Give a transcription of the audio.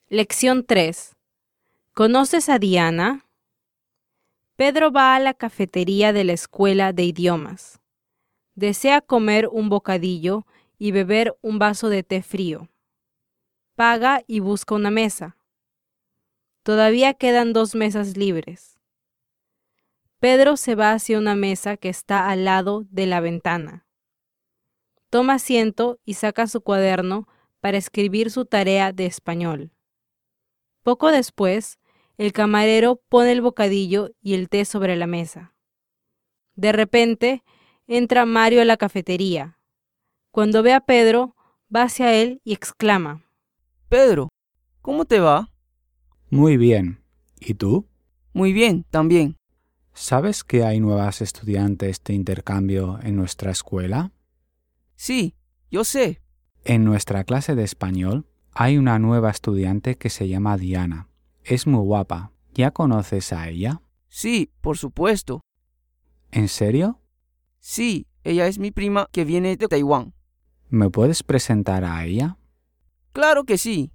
Lección 3. ¿Conoces a Diana? Pedro va a la cafetería de la escuela de idiomas. Desea comer un bocadillo y beber un vaso de té frío. Paga y busca una mesa. Todavía quedan 2 mesas libres. Pedro se va hacia una mesa que está al lado de la ventana. Toma asiento y saca su cuaderno para escribir su tarea de español. Poco después, el camarero pone el bocadillo y el té sobre la mesa. De repente, entra Mario a la cafetería. Cuando ve a Pedro, va hacia él y exclama: Pedro, ¿cómo te va? Muy bien. ¿Y tú? Muy bien, también. ¿Sabes que hay nuevas estudiantes de intercambio en nuestra escuela? Sí, yo sé. En nuestra clase de español hay una nueva estudiante que se llama Diana. Es muy guapa. ¿Ya conoces a ella? Sí, por supuesto. ¿En serio? Sí, ella es mi prima que viene de Taiwán. ¿Me puedes presentar a ella? Claro que sí.